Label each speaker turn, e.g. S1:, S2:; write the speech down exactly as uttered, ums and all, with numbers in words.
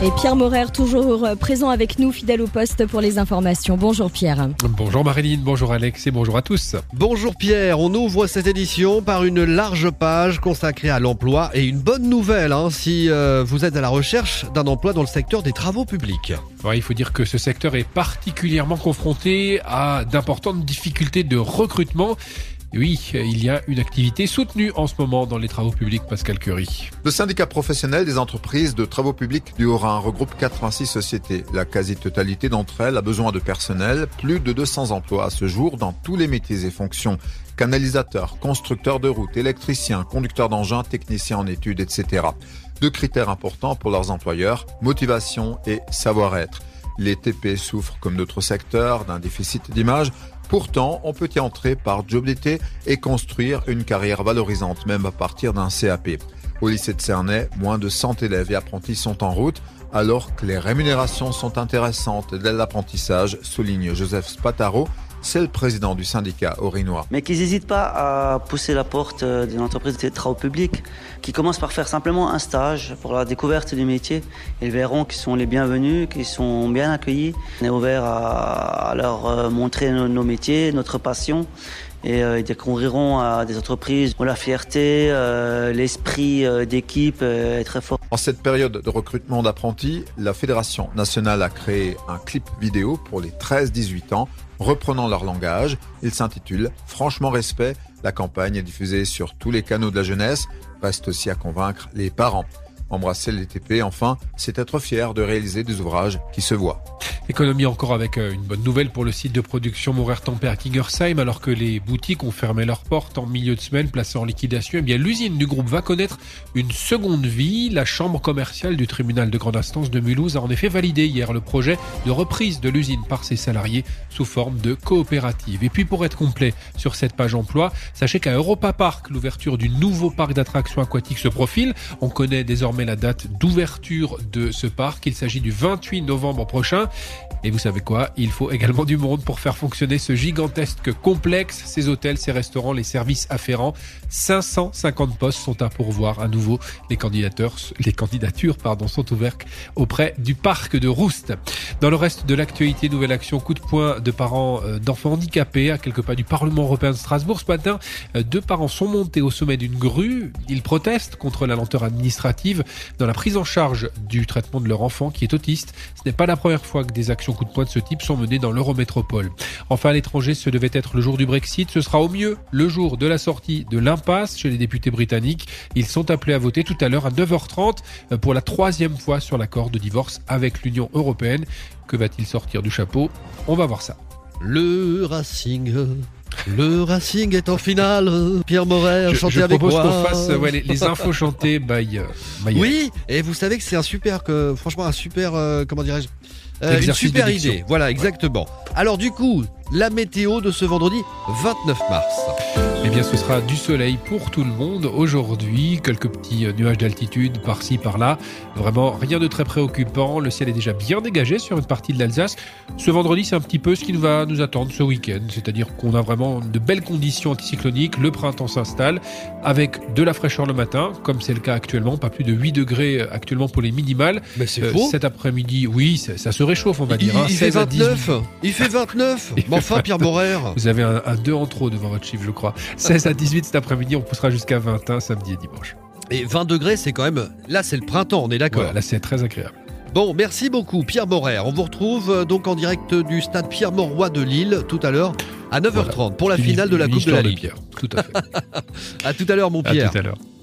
S1: Et Pierre Maurer, toujours présent avec nous, fidèle au poste pour les informations. Bonjour Pierre.
S2: Bonjour Marilyn, bonjour Alex et bonjour à tous.
S3: Bonjour Pierre, on ouvre cette édition par une large page consacrée à l'emploi et une bonne nouvelle hein, si euh, vous êtes à la recherche d'un emploi dans le secteur des travaux publics.
S2: Ouais, il faut dire que ce secteur est particulièrement confronté à d'importantes difficultés de recrutement. Oui, il y a une activité soutenue en ce moment dans les travaux publics, Pascal Curie.
S4: Le syndicat professionnel des entreprises de travaux publics du Haut-Rhin regroupe quatre-vingt-six sociétés. La quasi-totalité d'entre elles a besoin de personnel, plus de deux cents emplois à ce jour dans tous les métiers et fonctions. Canalisateurs, constructeurs de routes, électriciens, conducteurs d'engins, techniciens en études, et cetera. Deux critères importants pour leurs employeurs, motivation et savoir-être. Les T P souffrent, comme d'autres secteurs, d'un déficit d'image. Pourtant, on peut y entrer par job d'été et construire une carrière valorisante, même à partir d'un C A P. Au lycée de Cernay, moins de cent élèves et apprentis sont en route, alors que les rémunérations sont intéressantes dès l'apprentissage, souligne Joseph Spataro. C'est le président du syndicat haut-rhinois.
S5: Mais qu'ils n'hésitent pas à pousser la porte d'une entreprise de travaux publics, qui commencent par faire simplement un stage pour la découverte du métier. Ils verront qu'ils sont les bienvenus, qu'ils sont bien accueillis. On est ouvert à, à leur montrer nos, nos métiers, notre passion. Et euh, ils découvriront à des entreprises où la fierté, euh, l'esprit euh, d'équipe euh, est très fort.
S4: En cette période de recrutement d'apprentis, la Fédération nationale a créé un clip vidéo pour les treize dix-huit ans, reprenant leur langage. Il s'intitule « Franchement respect ». La campagne est diffusée sur tous les canaux de la jeunesse. Reste aussi à convaincre les parents. Embrasser les T P, enfin, c'est être fier de réaliser des ouvrages qui se voient.
S2: Économie encore avec une bonne nouvelle pour le site de production Maurer-Tempé à Kingersheim. Alors que les boutiques ont fermé leurs portes en milieu de semaine, placées en liquidation, eh bien l'usine du groupe va connaître une seconde vie. La chambre commerciale du tribunal de grande instance de Mulhouse a en effet validé hier le projet de reprise de l'usine par ses salariés sous forme de coopérative. Et puis pour être complet sur cette page emploi, sachez qu'à Europa Park, l'ouverture du nouveau parc d'attractions aquatiques se profile. On connaît désormais la date d'ouverture de ce parc. Il s'agit du vingt-huit novembre prochain. Et vous savez quoi ? Il faut également du monde pour faire fonctionner ce gigantesque complexe. Ces hôtels, ces restaurants, les services afférents. cinq cent cinquante postes sont à pourvoir à nouveau. Les candidatures, les candidatures pardon, sont ouvertes auprès du parc de Roust. Dans le reste de l'actualité, nouvelle action coup de poing de parents d'enfants handicapés à quelques pas du Parlement européen de Strasbourg. Ce matin, deux parents sont montés au sommet d'une grue. Ils protestent contre la lenteur administrative dans la prise en charge du traitement de leur enfant qui est autiste. Ce n'est pas la première fois que des actions coup de poing de ce type sont menées dans l'Eurométropole. Enfin, à l'étranger, ce devait être le jour du Brexit. Ce sera au mieux le jour de la sortie de l'impasse chez les députés britanniques. Ils sont appelés à voter tout à l'heure à neuf heures trente pour la troisième fois sur l'accord de divorce avec l'Union européenne. Que va-t-il sortir du chapeau ? On va voir ça.
S3: Le Racing... Le Racing est en finale. Pierre Maurer, chantez avec moi.
S2: Je propose qu'on fasse ouais, les, les infos chantées by, uh, by
S3: Oui, et vous savez que c'est un super, que, franchement un super, euh, comment dirais-je, euh, une super idée. Voilà, exactement. Ouais. Alors du coup, la météo de ce vendredi vingt-neuf mars.
S2: Eh bien, ce sera du soleil pour tout le monde aujourd'hui. Quelques petits nuages d'altitude par-ci, par-là. Vraiment, rien de très préoccupant. Le ciel est déjà bien dégagé sur une partie de l'Alsace. Ce vendredi, c'est un petit peu ce qui va nous attendre ce week-end. C'est-à-dire qu'on a vraiment de belles conditions anticycloniques. Le printemps s'installe avec de la fraîcheur le matin, comme c'est le cas actuellement. Pas plus de huit degrés actuellement pour les minimales.
S3: Mais c'est euh, faux.
S2: Cet après-midi, oui, ça, ça se réchauffe, on va
S3: il,
S2: dire. Hein,
S3: il fait vingt-neuf. Il fait vingt-neuf. Mais enfin, Pierre Maurer.
S2: Vous avez un, un deux en trop devant votre chiffre, je crois. seize à dix-huit cet après-midi, on poussera jusqu'à vingt et un samedi et dimanche.
S3: Et vingt degrés, c'est quand même... Là, c'est le printemps, on est d'accord.
S2: Voilà, là, c'est très agréable.
S3: Bon, merci beaucoup Pierre Maurer. On vous retrouve donc en direct du stade Pierre-Mauroy de Lille tout à l'heure à neuf heures trente voilà. pour la finale de la Coupe de la Ligue.
S2: De Pierre. Tout à fait.
S3: À tout à l'heure mon Pierre.
S2: À tout à l'heure.